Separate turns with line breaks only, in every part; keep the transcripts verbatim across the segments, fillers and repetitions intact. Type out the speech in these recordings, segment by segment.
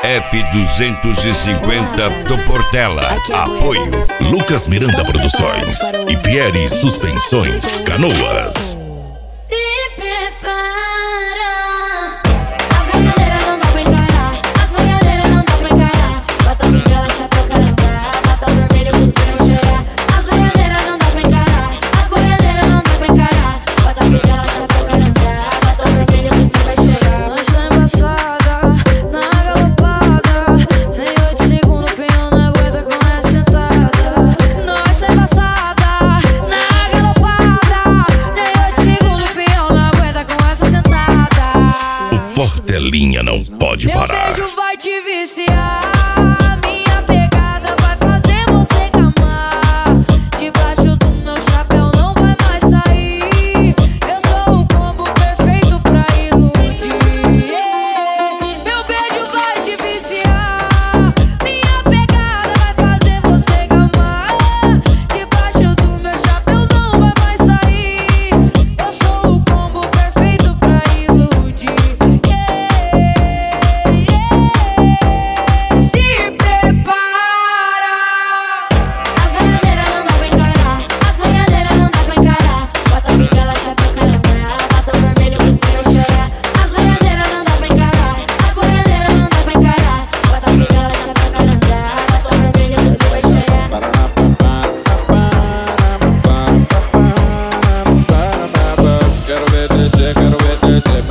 F duzentos e cinquenta do Portela. Apoio
Lucas Miranda Produções e Pierre Suspensões Canoas.
Se prepara, as brincadeiras não dá pra encarar, as brincadeiras não dá pra encarar. Batom vela, chapéu, carandá, batom vermelho, cuspirão, chorar. As brincadeiras não dá pra encarar, as brincadeiras não dá pra encarar. Batom vela, chapéu, carandá, batom vermelho, cuspirão, vai chorar.
Nós tá embaçada, na galopada, nem oito segundos, pinhão não aguenta com essa sentada. Nós tá embaçada, na galopada, nem oito segundos, pinhão não aguenta com essa sentada.
O Portelinha não pode
Meu
parar.
beijo vai te viciar, minha pegada vai fazer você gamar. Debaixo do meu chapéu não vai mais sair. Eu sou o combo perfeito pra iludir. Yeah. Meu beijo vai te viciar, minha pegada vai fazer você gamar. Debaixo do meu chapéu não vai mais sair. Eu sou o combo perfeito pra iludir. Yeah. Se prepara.
As brincadeiras não dá pra encarar, as brincadeiras não dá pra encarar. Batom vela, chapéu, carandá, batom vermelho, cuspirão, chorar. As brincadeiras não dá pra encarar, as brincadeiras não dá pra encarar. Batom vela, chapéu, carandá, batom vermelho, cuspirão, vai chorar.
Quero ver descer, quero ver descer.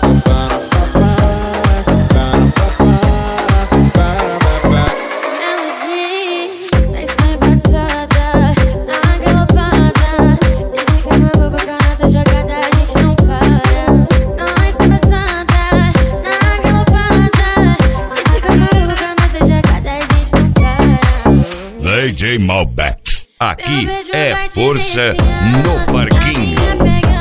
Melody, nós tá embaçada, na galopada. Cê fica maluco com a nossa jogada, a gente não para. Nós tá embaçada, na galopada. Cê fica maluco com a nossa jogada, a gente não para.
D J Malbec. Aqui
Meu beijo
é
vai te
força
viciar,
no
a
parquinho.
minha pegada